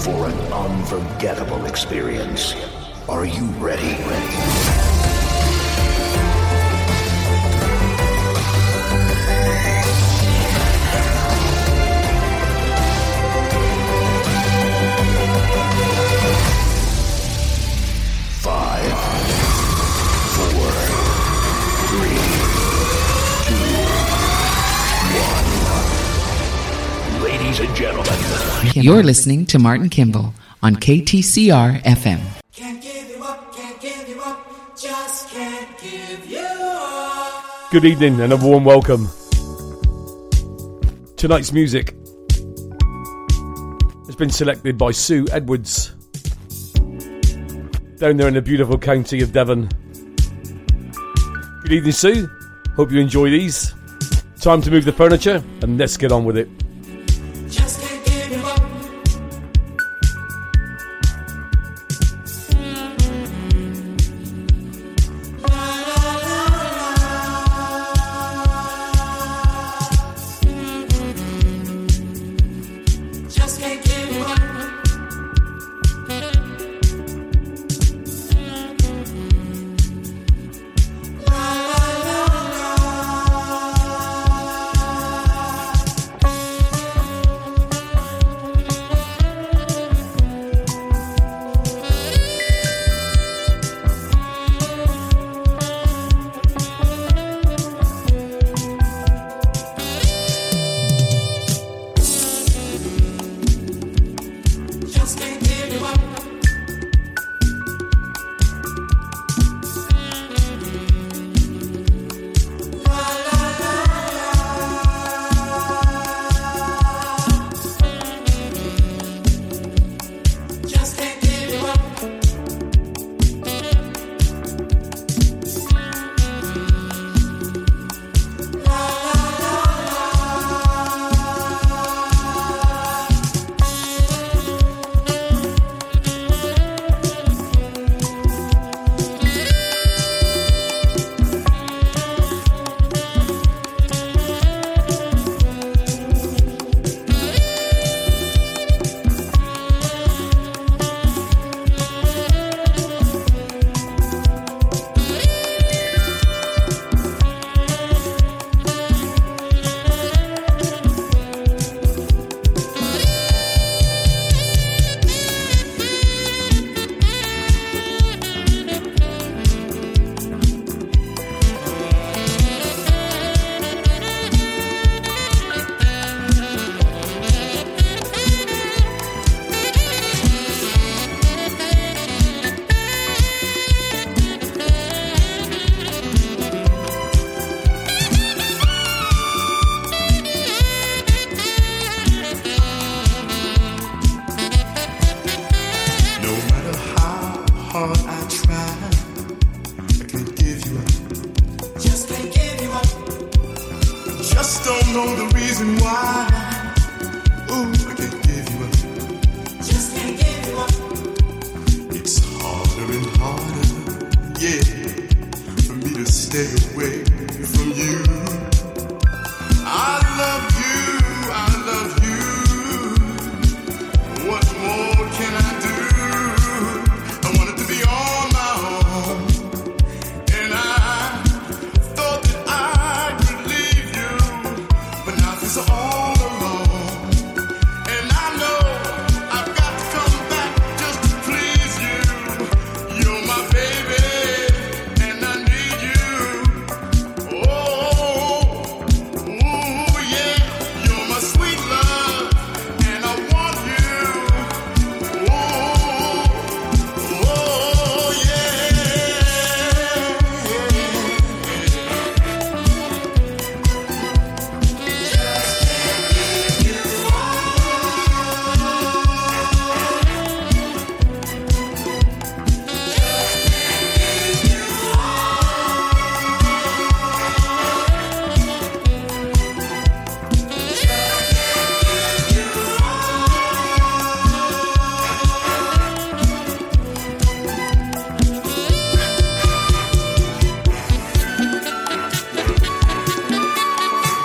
for an unforgettable experience. Are you ready? Five, 4, 3, 2, 1. Ladies and gentlemen, you're listening to Martin Kimball on KTCR FM. Can't give you up, just can't give you up. Good evening and a warm welcome. Tonight's music has been selected by Sue Edwards, down there in the beautiful county of Devon. Good evening, Sue. Hope you enjoy these. Time to move the furniture and let's get on with it.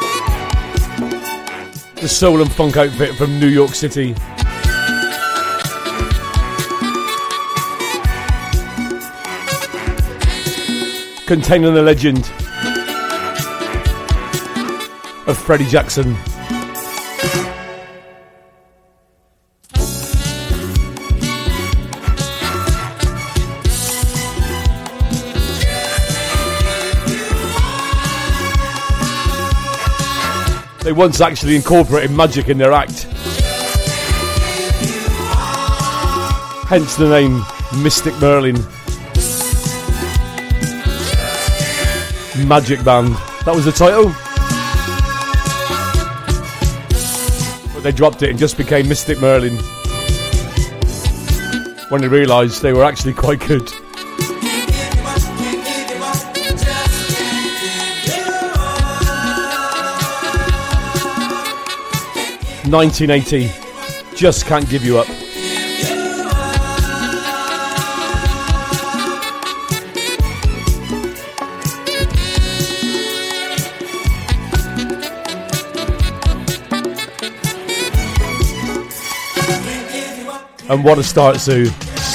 The soul and funk outfit from New York City. containing the legend of Freddie Jackson. They once actually incorporated magic in their act. Hence the name Mystic Merlin. Magic Band. That was the title. But they dropped it and just became Mystic Merlin when they realised they were actually quite good. 1980, Just Can't Give You Up. And what a start, Sue.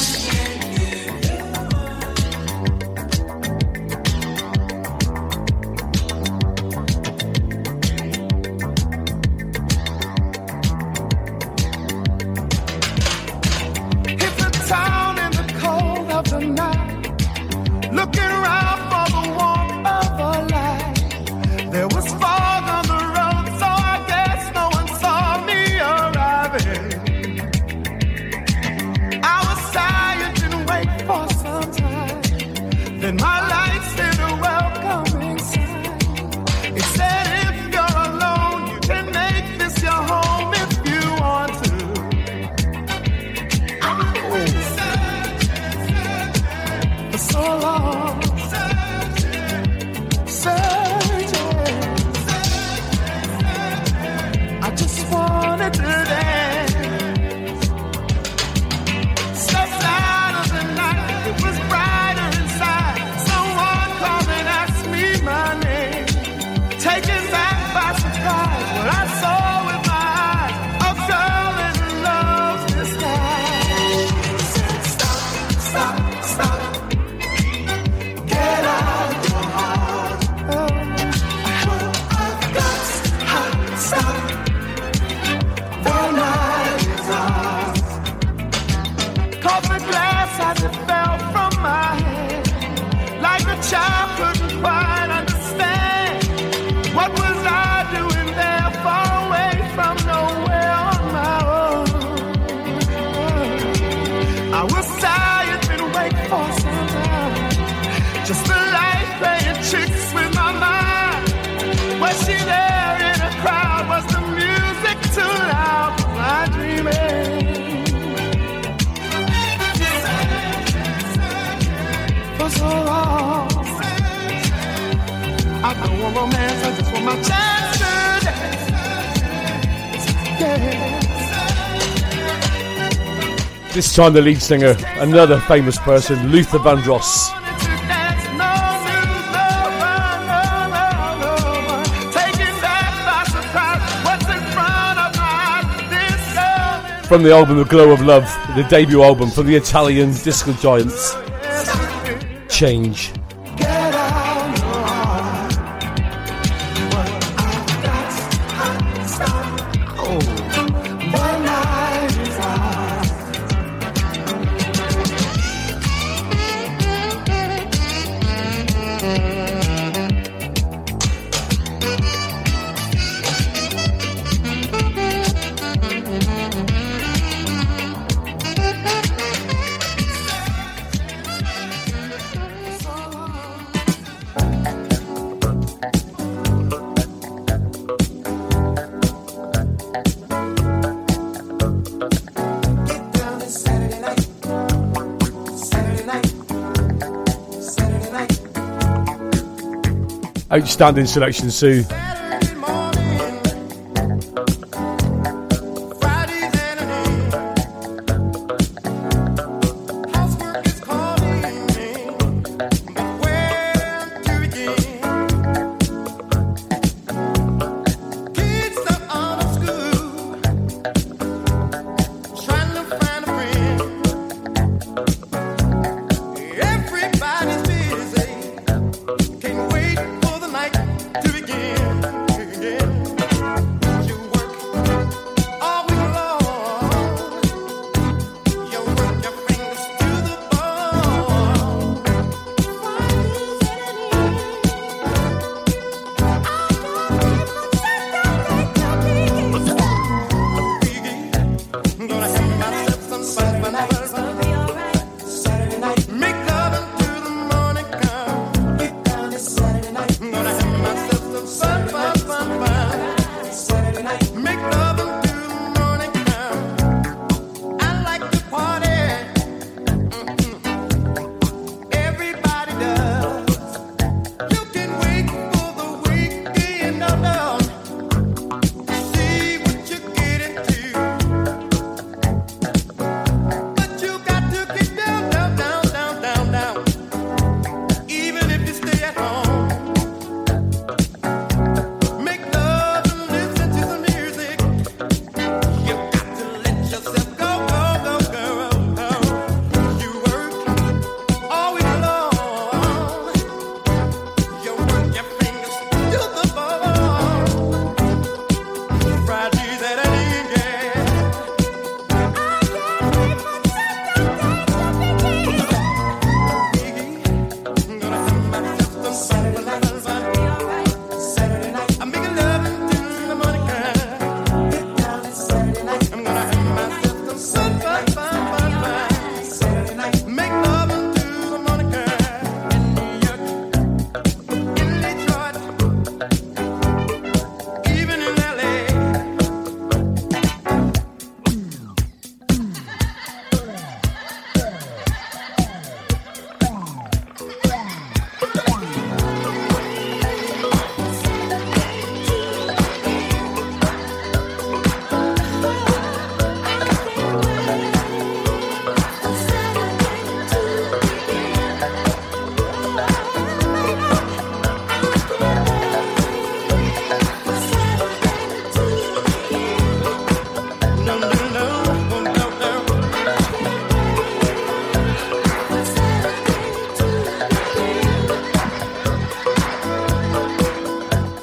This time the lead singer, another famous person, Luther Vandross. From the album The Glow of Love, the debut album from the Italian disco giants, Change. Outstanding selection, Sue.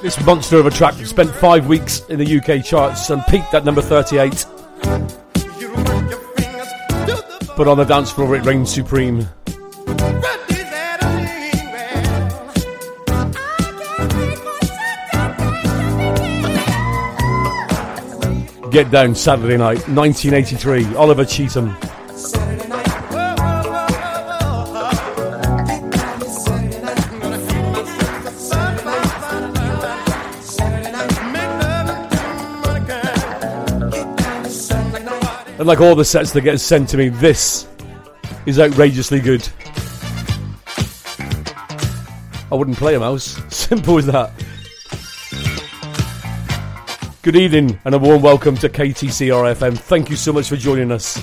This monster of a track spent 5 weeks in the UK charts and peaked at number 38. But on the dance floor it reigned supreme. Get Down Saturday Night, 1983, Oliver Cheatham. And like all the sets that get sent to me, this is outrageously good. I wouldn't play a mouse. Simple as that. Good evening and a warm welcome to KTCR FM. Thank you so much for joining us.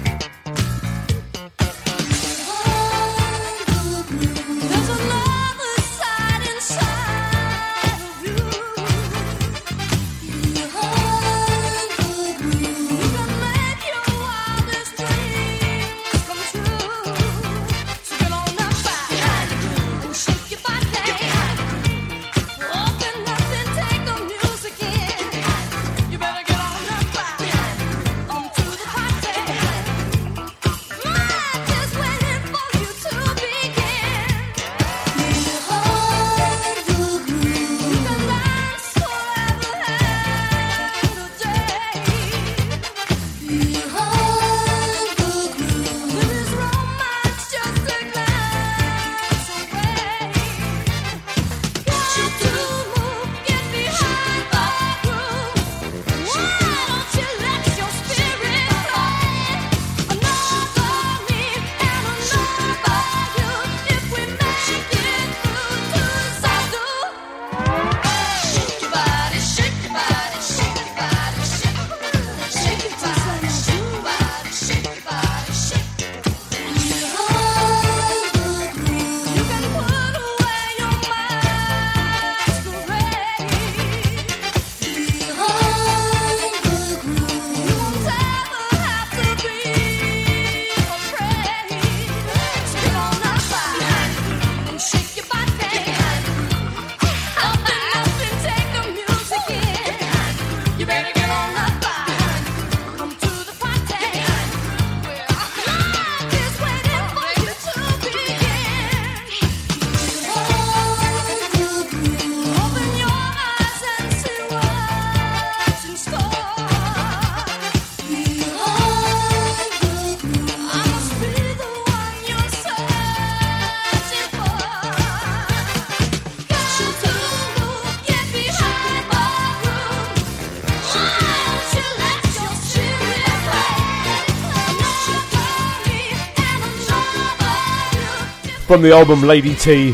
From the album Lady T,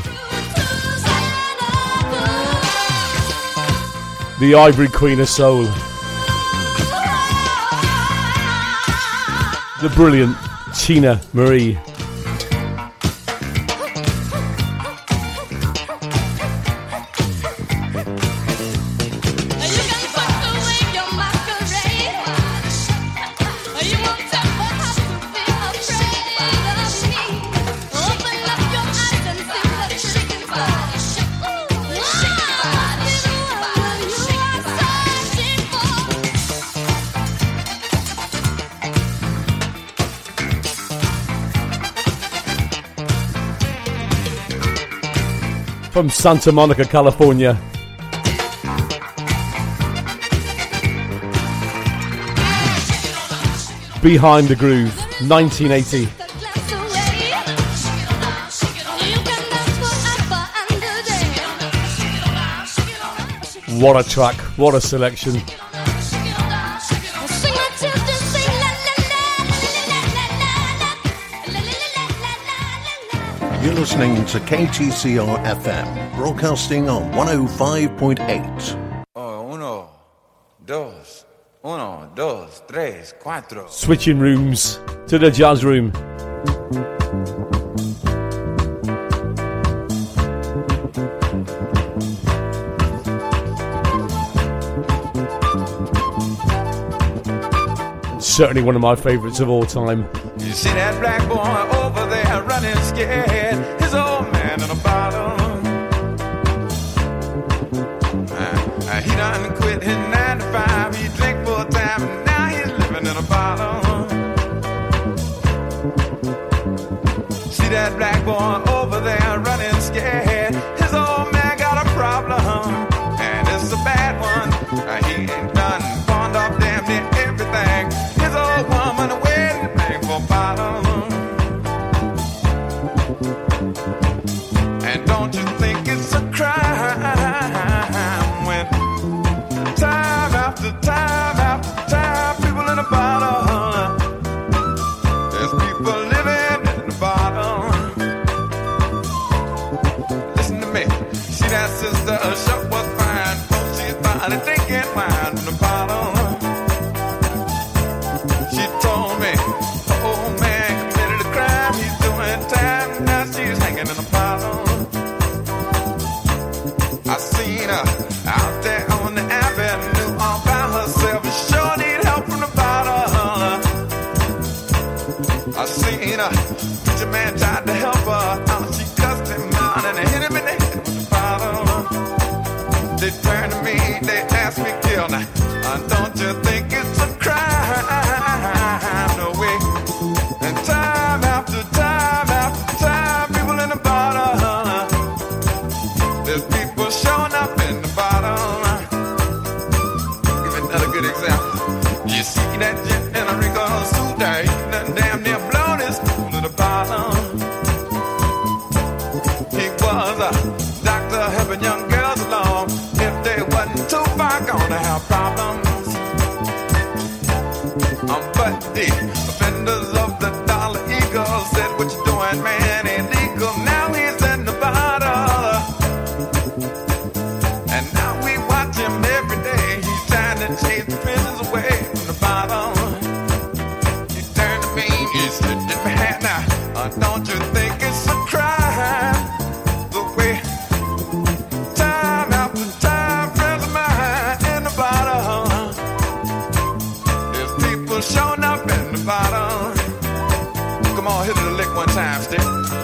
the Ivory Queen of Soul, the brilliant Tina Marie. From Santa Monica, California. Behind the Groove, 1980. What a track, what a selection. You're listening to KTCR FM, broadcasting on 105.8. Uno, dos, tres, cuatro. Switching rooms to the jazz room. Certainly one of my favourites of all time. You see that black boy over there running scared, his old man in a bottom. don't you think it's a crime when time after time after time, people in the bottom, there's people living in the bottom. Listen to me, see that sister, her shop was fine, oh, she's finally drinking wine from the bottom. She told me, oh man committed a crime, he's doing time, now she's hanging in the bottom. I seen her out there on the avenue all by herself, and sure need help from the bottom. I seen her, preacher man tried to help her out, she cussed him out and hit him in the head with the bottle. They turned to me, they asked me, kill now, don't you think it's a crime? No way. And time after time after time, people in the bottom, there's people showing up in the bottom. Give another good example. You see that jet in a Rico suit there, he done damn near blown his school to the bottom. He was a doctor helping young girls along. If they wasn't too far gonna have problems. But the offenders of the Dollar Eagle said, what you doing, man, illegal. Now he's in the bottle, and now we watch him every day. He's trying to chase the prisons away from the bottom. He turned to me, he said, man, now, don't you think it's a crime? The way time after time, friends of mine in the bottom, there's people showing up in the bottom. Come on, hit it a lick one time, stick.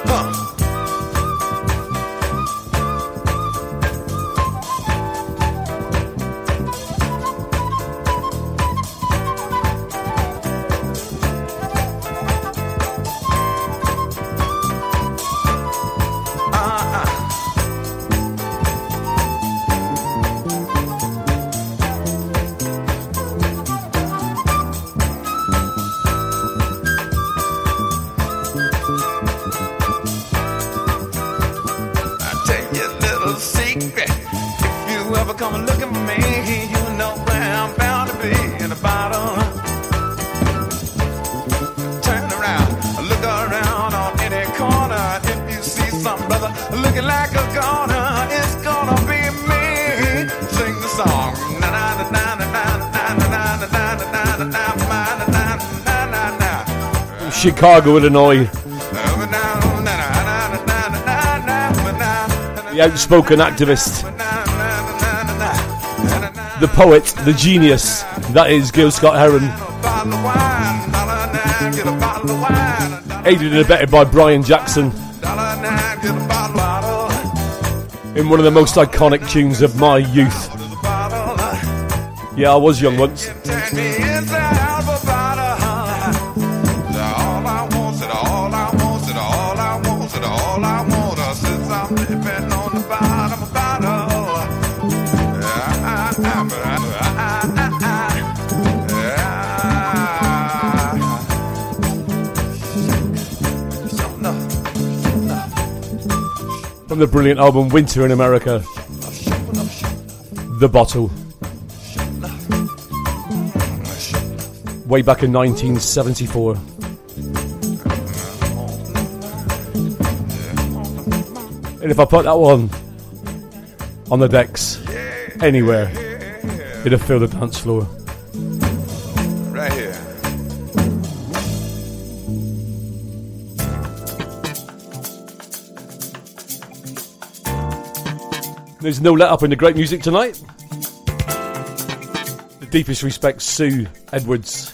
Come looking for me, you know where I'm bound to be in the bottom. Turn around, look around on any corner. If you see some brother looking like a goner, it's gonna be me. Sing the song. Na na na na na na na na na na na. Chicago, Illinois. The outspoken activist, the poet, the genius, that is Gil Scott-Heron. Aided and abetted by Brian Jackson in one of the most iconic tunes of my youth. Yeah, I was young once. From the brilliant album Winter in America, The Bottle. Way back in 1974. And if I put that one on the decks, anywhere, it'll fill the dance floor. Right here. There's no let up in the great music tonight. The deepest respect, Sue Edwards.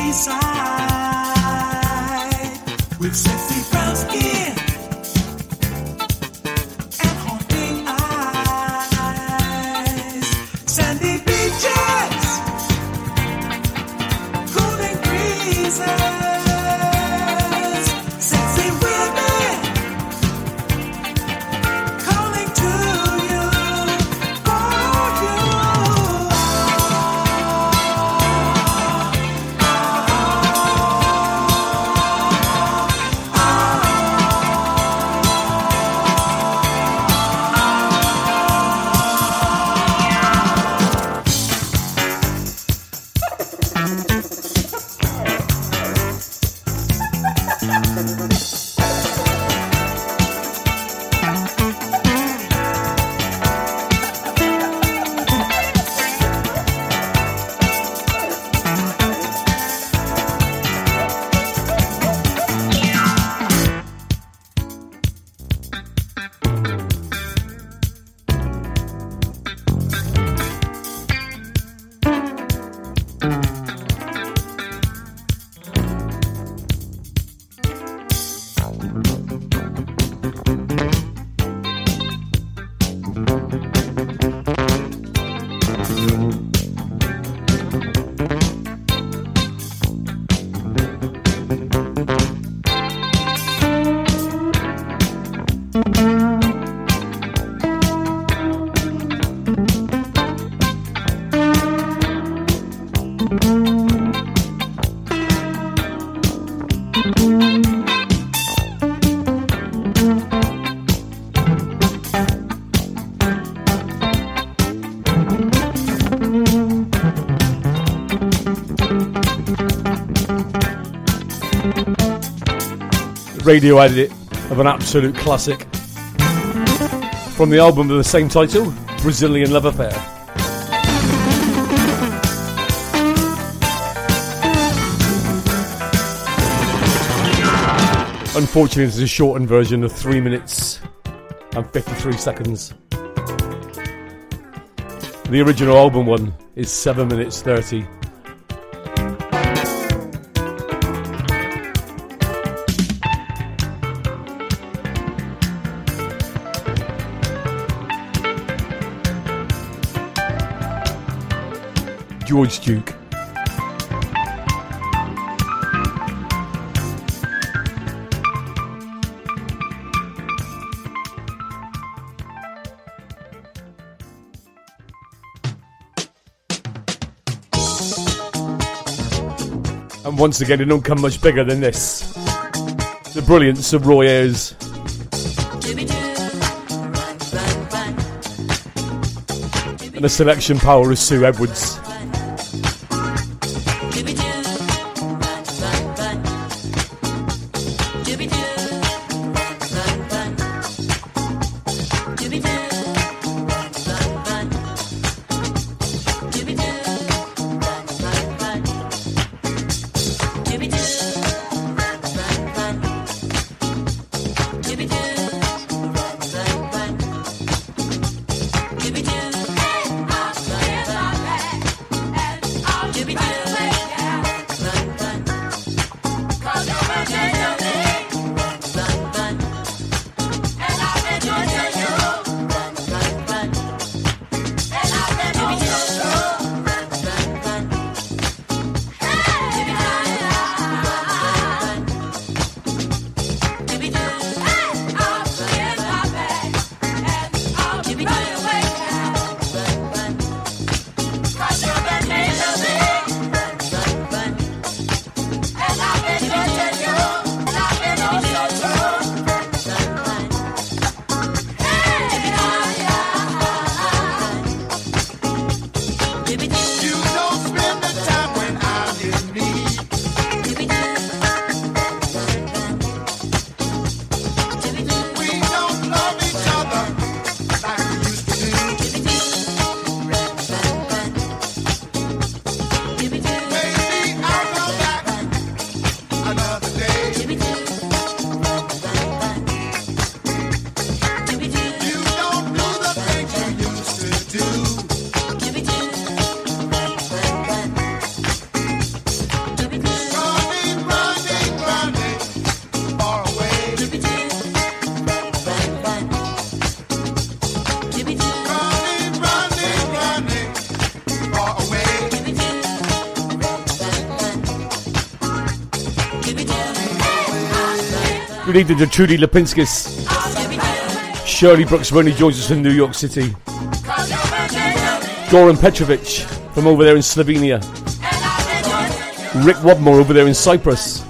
seaside with sexy brown skin and haunting eyes, sandy beaches, cooling breezes, sexy women calling to you, for you. Radio edit of an absolute classic from the album of the same title, Brazilian Love Affair. Unfortunately, this is a shortened version of 3 minutes and 53 seconds. The original album one is 7 minutes 30. George Duke. And once again, it don't come much bigger than this. The brilliance of Roy Ayers. And the selection power of Sue Edwards. Good evening to Trudy Lipinskis, Shirley Brooks, Ronnie Jones from New York City, Goran Petrovic from over there in Slovenia, Rick Wadmore over there in Cyprus,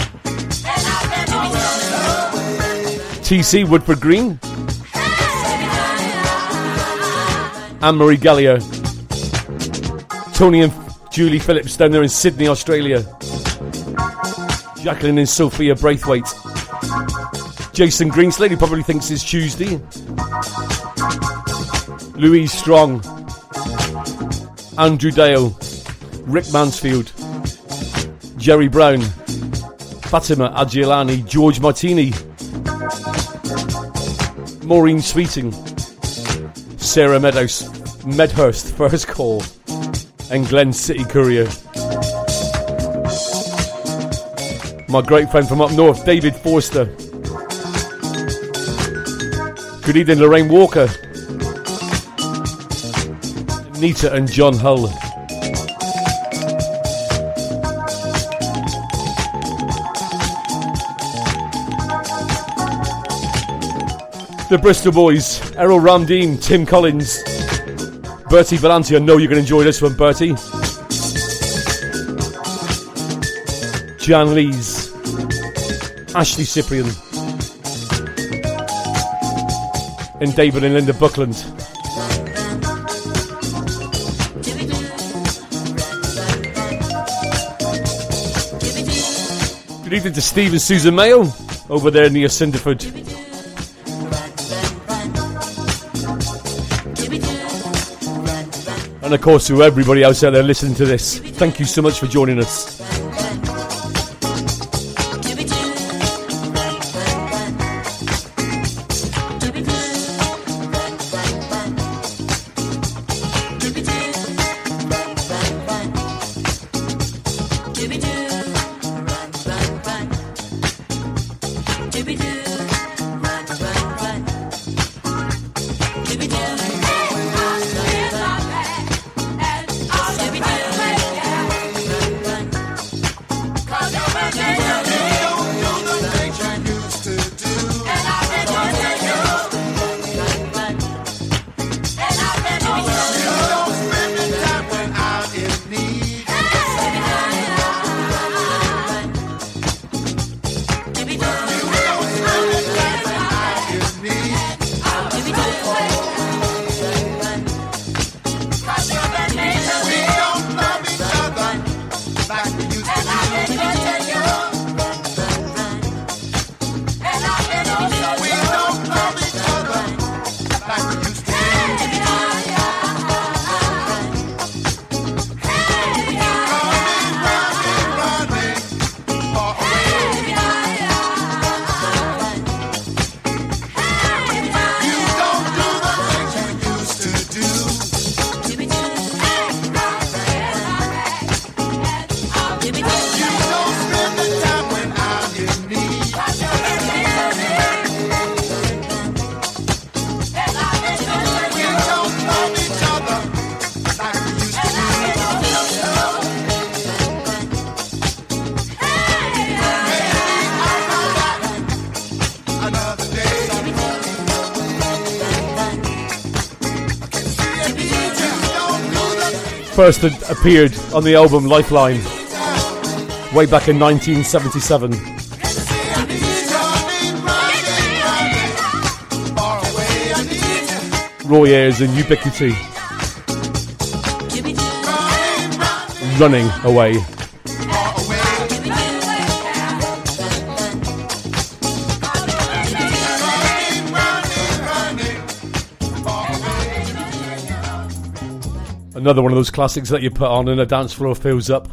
TC Woodford Green, Anne-Marie Gallier, Tony and Julie Phillips down there in Sydney, Australia, Jacqueline and Sophia Braithwaite, Jason Greenslade, who probably thinks it's Tuesday, Louise Strong, Andrew Dale, Rick Mansfield, Jerry Brown, Fatima Agilani, George Martini, Maureen Sweeting, Sarah Medhurst, First Call, and Glen City Courier. My great friend from up north, David Forster. Good evening, Lorraine Walker, Nita and John Hull. The Bristol Boys, Errol Ramdeen, Tim Collins, Bertie Valenti. I know you're going to enjoy this one, Bertie. Jan Lees, Ashley Cyprian, and David and Linda Buckland. Good evening to Steve and Susan Mayo over there near Cinderford. And of course to everybody else out there listening to this, thank you so much for joining us. First appeared on the album Lifeline way back in 1977. Roy Ayers and Ubiquity, Running Away. Another one of those classics that you put on and a dance floor fills up.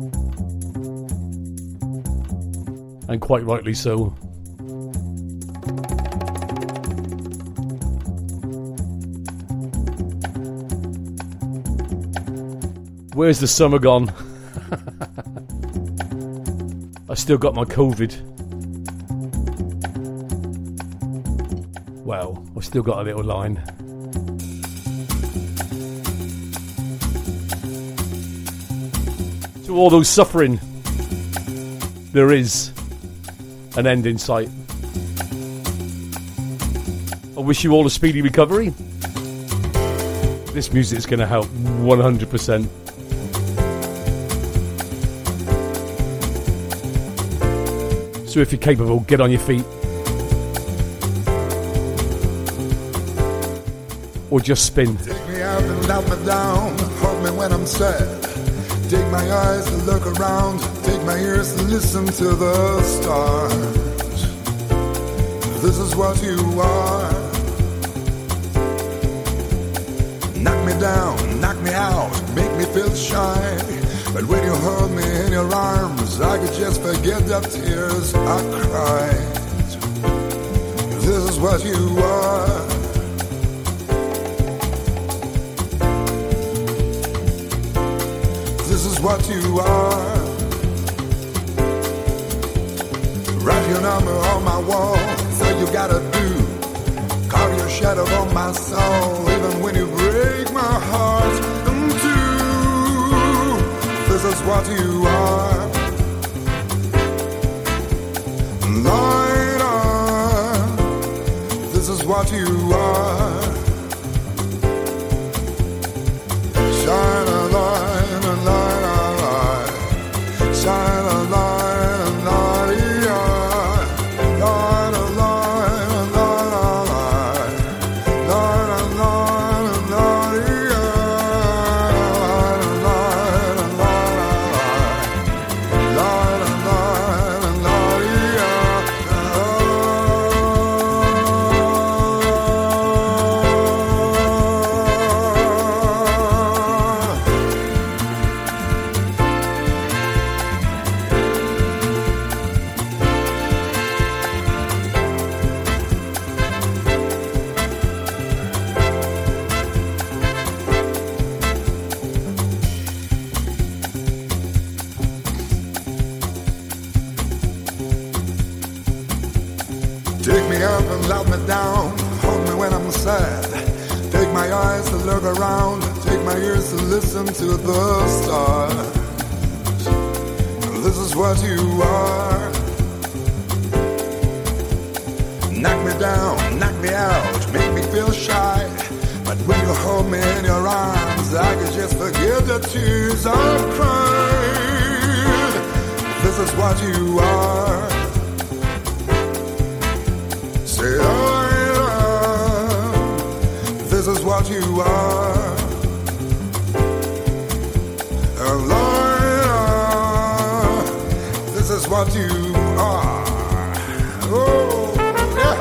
And quite rightly so. Where's the summer gone? I still got my COVID. Well, I've still got a little line. To all those suffering, there is an end in sight. wish you all a speedy recovery. This music is going to help 100%. So if you're capable, get on your feet. Or just spin. Take me out and let me down. Hold me when I'm sad. Take my eyes to look around. Take my ears to listen to the stars. This is what you are. Knock me down, knock me out, make me feel shy. But when you hold me in your arms, I could just forget the tears I cried. This is what you are. This is what you are. Write your number on my wall. So you gotta do. Carve your shadow on my soul. Even when you break my heart in two. This is what you are. Light on. This is what you are. Shine a light, a light, a light. Shine a light, a light, yeah. Light a light, a light, a light. Light a light, a light, yeah. Light a light, a light, a light. Light a light, a light, yeah. Take me up and let me down. Hold me when I'm sad. Take my eyes to look around. Take my ears to listen to the stars. This is what you are. Knock me down, knock me out, make me feel shy. But when you hold me in your arms, I can just forget the tears I've cried. This is what you are. Say, oh, this is what you are. Lord, this is what you are. Oh, yeah.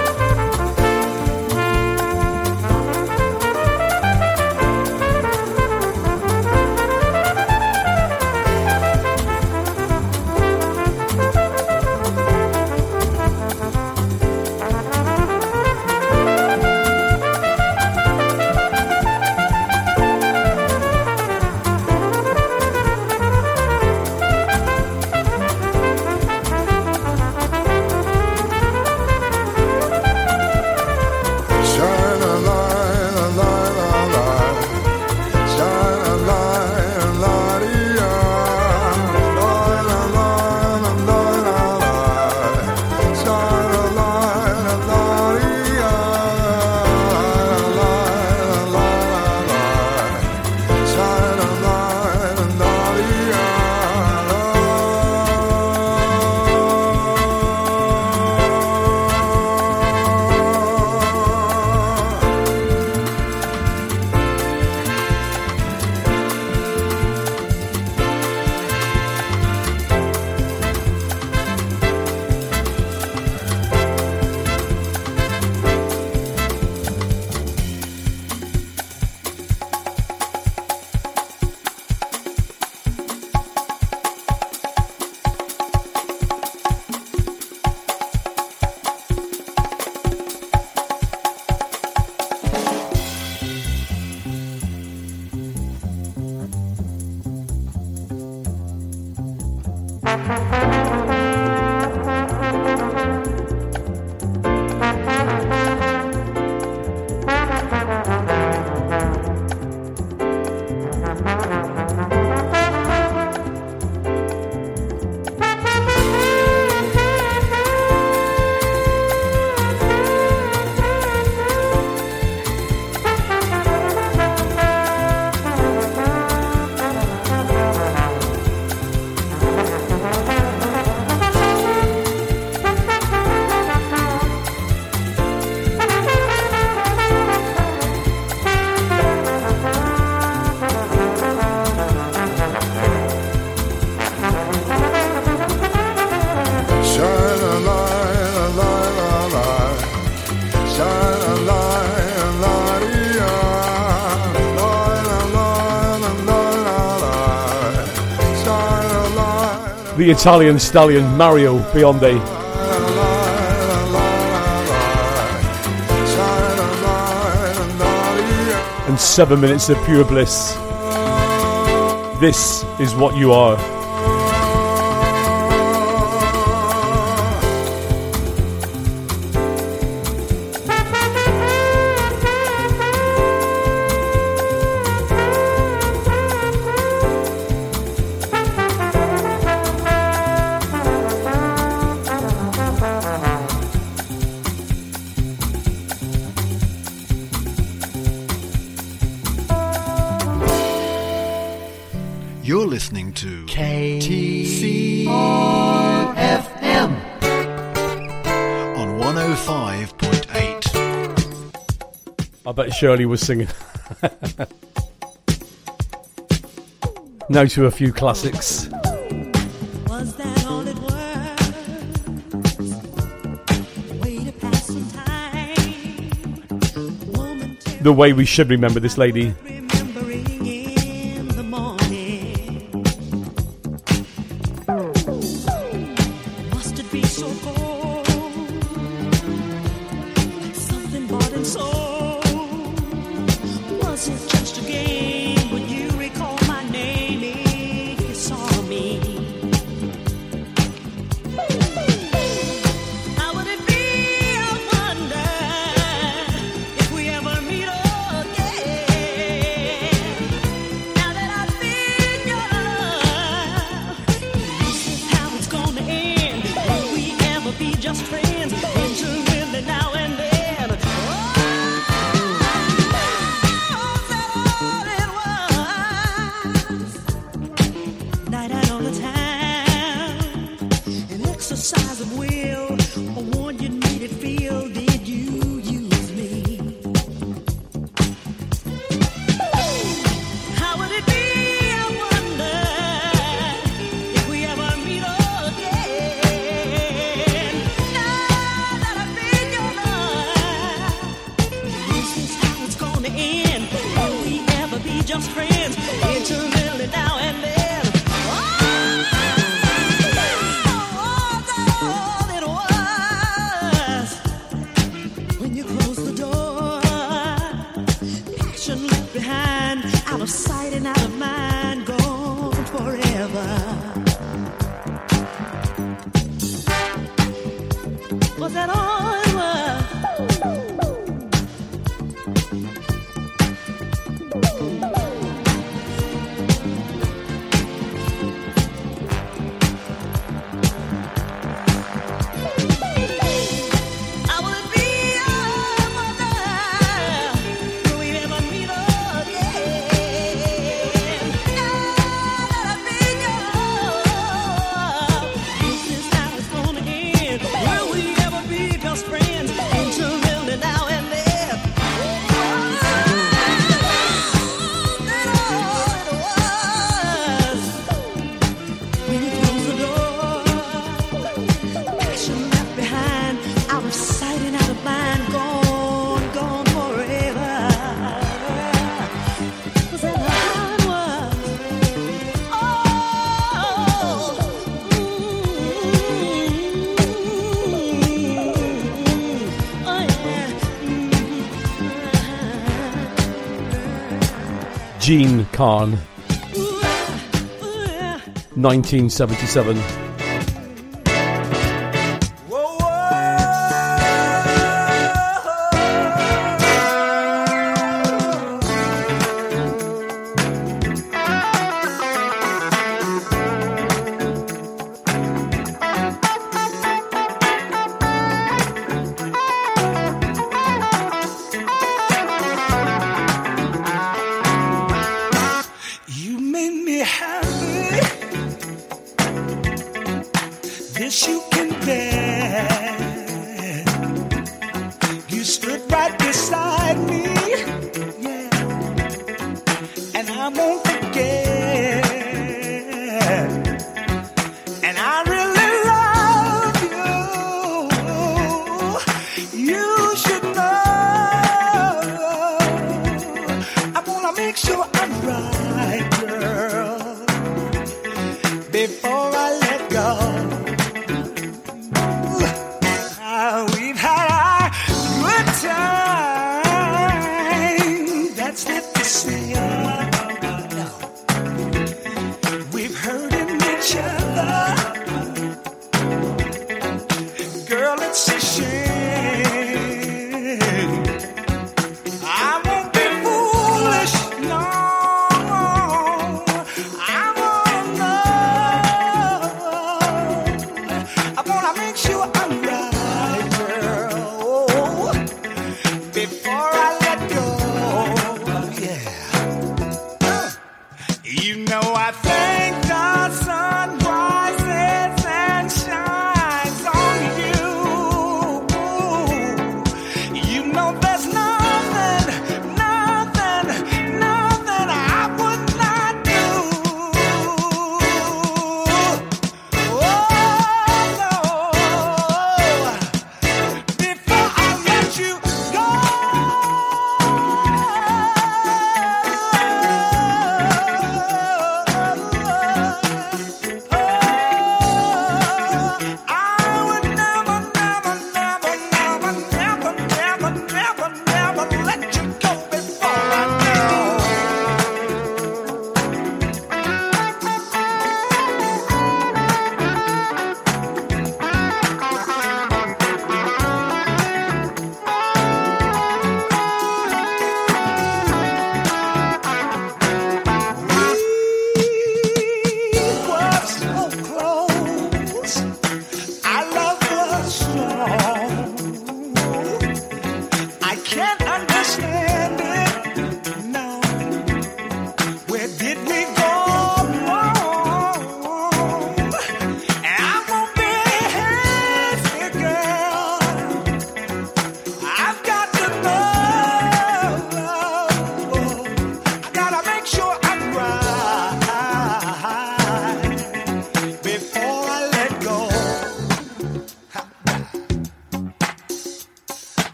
The Italian stallion Mario Biondi. And 7 minutes of pure bliss. This is what you are. You're listening to KTCR FM on 105.8. I bet Shirley was singing. Now to a few classics. Was that all it was? Way to pass some time. The way we should remember this lady. Remembering in the morning. Must it be so cold? Like something bought and sold. Was it just a game? Would you recall my name if you saw me? How would it be, I wonder, if we ever meet again? Now that I've seen your love, this is how it's gonna end. Will we ever be just friends? Intermittent now and then. Night out on the town, an exercise of will, a one you needed feel. Did you use me? How would it be, I wonder, if we ever meet again? Now that I've been your love, this is how it's gonna end. Will we ever be just friends? Intermittently now and then. When you close the door, passion left behind, out of sight and out of mind, gone forever. Was that all it was? I would be your mother. Will we ever meet again? Now that I've been your love, this is how it's gonna end. Will we ever be just friends? Intermittent now and then. That all it was. When you close the door, passion left behind, out of sight and out of mind, gone, gone forever. Was that how it was? Oh, oh yeah. Jean Khan, Ooh, yeah. 1977. You made me happy. This you can bear. You stood right beside me, yeah, and I won't forget. And I really love you. You should know. I wanna make sure I'm right, girl, before I let go.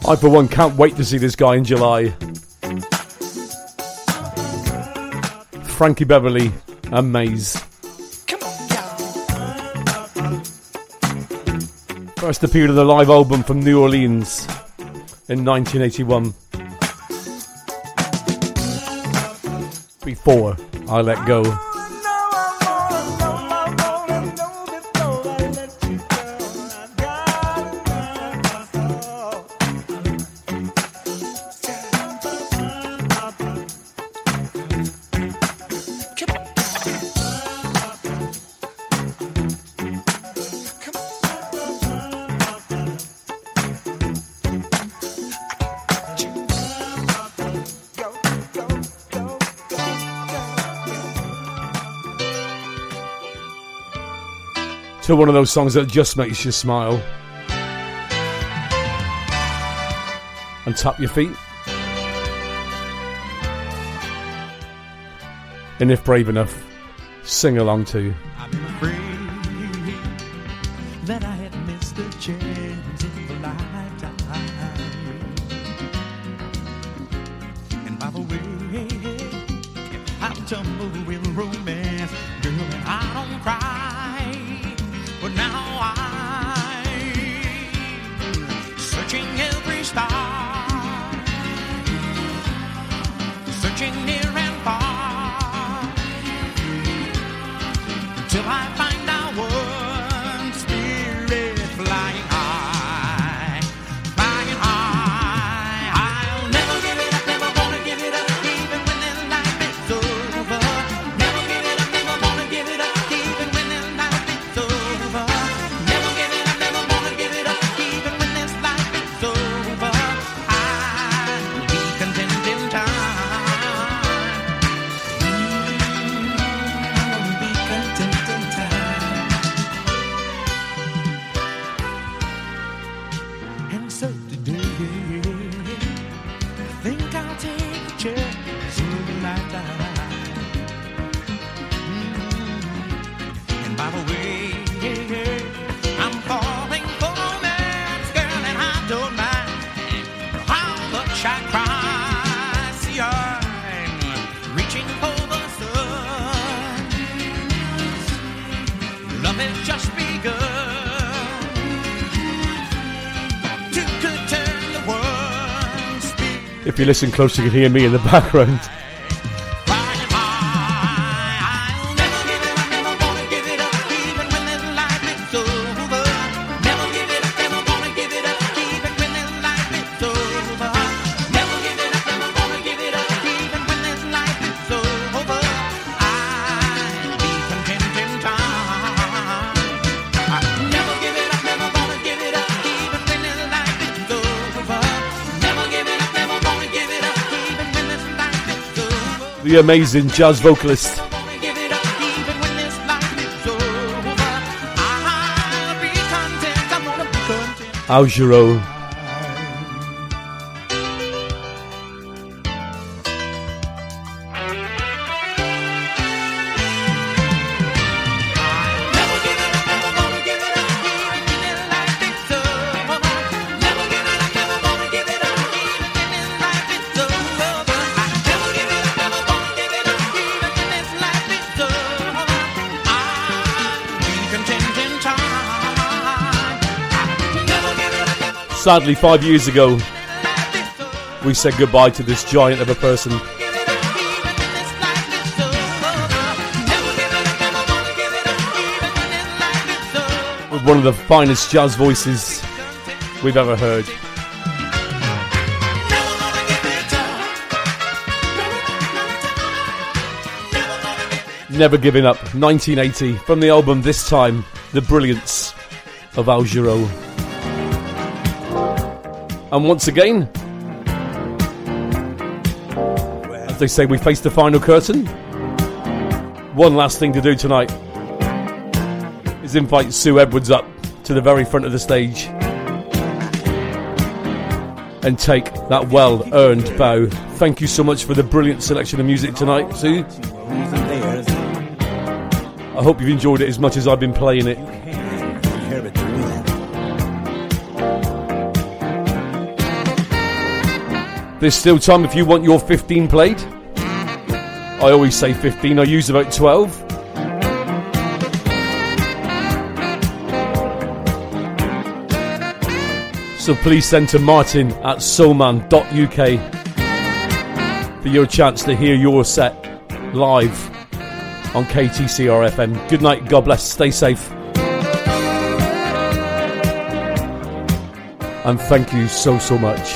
I, for one, can't wait to see this guy in July. Frankie Beverly and Maze. First appeared on the live album from New Orleans in 1981. Before I Let Go. To one of those songs that just makes you smile. And tap your feet. And if brave enough, sing along too. I'm afraid that I had missed a chance in the lifetime. And by the way, I've tumbled with romance, girl, and I don't cry. But now I'm searching every star, searching near and far, till I find our one spirit flying high, flying high. I'll never give it up, never wanna give it up, even when this life is over. Never give it up, never wanna give it up, even when this life is over. Never give it up, never wanna give it up, even when this life is over. I'll be content in time. I'll be content in time. And so today, I think I'll take a chance in the lifetime. And by the way, I'm falling for romance, girl, and I don't mind how much I cry. See, I'm reaching for the sun. Love has just begun to turn the world speed. If you listen close, you can hear me in the background. Flying high. I'll never give it up, never wanna give it up, even when this life is over. Never give it up, never wanna give it up, even when this life is over. Never give it up, never wanna give it up, even when this life is over. I'll be content in time. I'll never give it up, never wanna give it up, even when this life is over. Never give it up, never wanna give it up, even when this life is over. The amazing jazz vocalist Wanna give it up, even when this life is over. I'll be content, I'm gonna be content. Al Jarreau. Never give it up, never wanna give it up, even when this life is over. Never give it up, never wanna give it up, even when this life is over. Never give it up, never wanna give it up, even when this life is over. I'll be content in time. Never give it up, never Sadly, 5 years ago, we said goodbye to this giant of a person. give it up, even when this life is over. Never give it up, never wanna give it up, even when this life is over. With one of the finest jazz voices we've ever heard. Never wanna give it up. Never Giving Up, 1980, from the album This Time, The Brilliance of Al Jarreau. And once again, as they say, we face the final curtain. One last thing to do tonight is invite Sue Edwards up to the very front of the stage and take that well-earned bow. Thank you so much for the brilliant selection of music tonight, Sue. I hope you've enjoyed it as much as I've been playing it. There's still time if you want your 15 played. I always say 15, I use about 12. So please send to martin@soulman.uk for your chance to hear your set live on KTCR FM. Good night, God bless, stay safe. And thank you so much.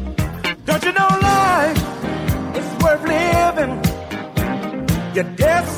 Your